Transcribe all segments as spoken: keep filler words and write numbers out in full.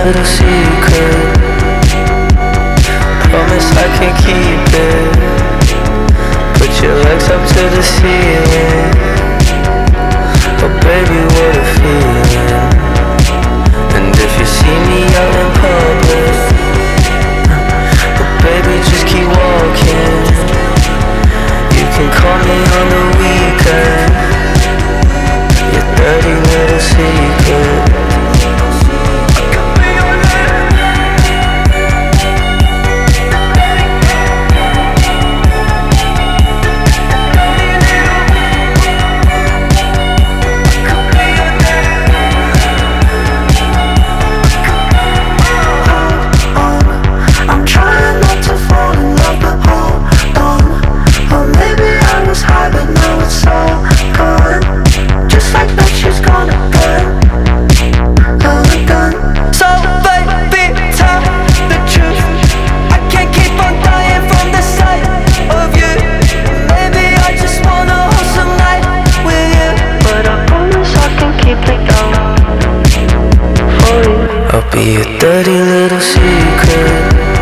secret. Promise I can keep it. Put your legs up to the ceiling. Oh baby, what a feeling. And if you see me out in public, oh baby, just keep walking. You can call me on the weekend. Your dirty little secret. I'll be a dirty little secret.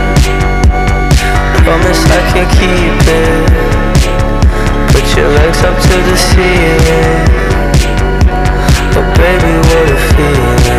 Promise I can keep it. Put your legs up to the ceiling. Oh baby, what a feeling.